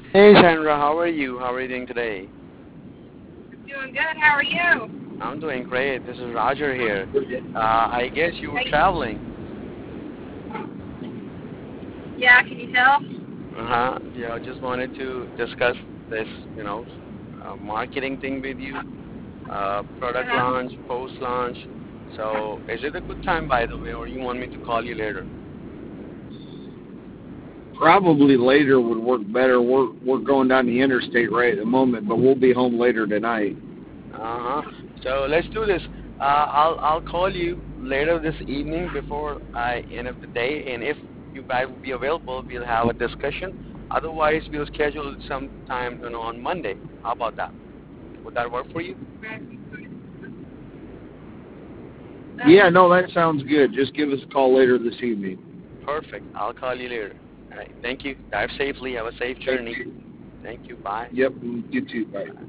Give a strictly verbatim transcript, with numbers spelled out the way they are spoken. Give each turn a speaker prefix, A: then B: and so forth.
A: Hey Sandra, how are you? How are you doing today?
B: Doing good. How are you?
A: I'm doing great. This is Roger here. Uh, I guess you were
B: Hey,
A: traveling.
B: yeah, can you tell?
A: Uh-huh. Yeah, I just wanted to discuss this, you know, uh, marketing thing with you, uh, product
B: Uh-huh.
A: launch, post-launch. So is it a good time, by the way, or you want me to call you later?
C: Probably later would work better. We're we're going down the interstate right at the moment, but we'll be home later tonight.
A: Uh-huh. So let's do this. Uh, I'll I'll call you later this evening before I end of the day, and if you guys will be available, we'll have a discussion. Otherwise, we'll schedule some time, you know, on Monday. How about that? Would that work for you?
C: Yeah, no, that sounds good. Just give us a call later this evening.
A: Perfect. I'll call you later. All right. Thank you. Drive safely. Have a safe
C: Thank
A: journey.
C: you.
A: Thank you. Bye.
C: Yep, you too. Bye.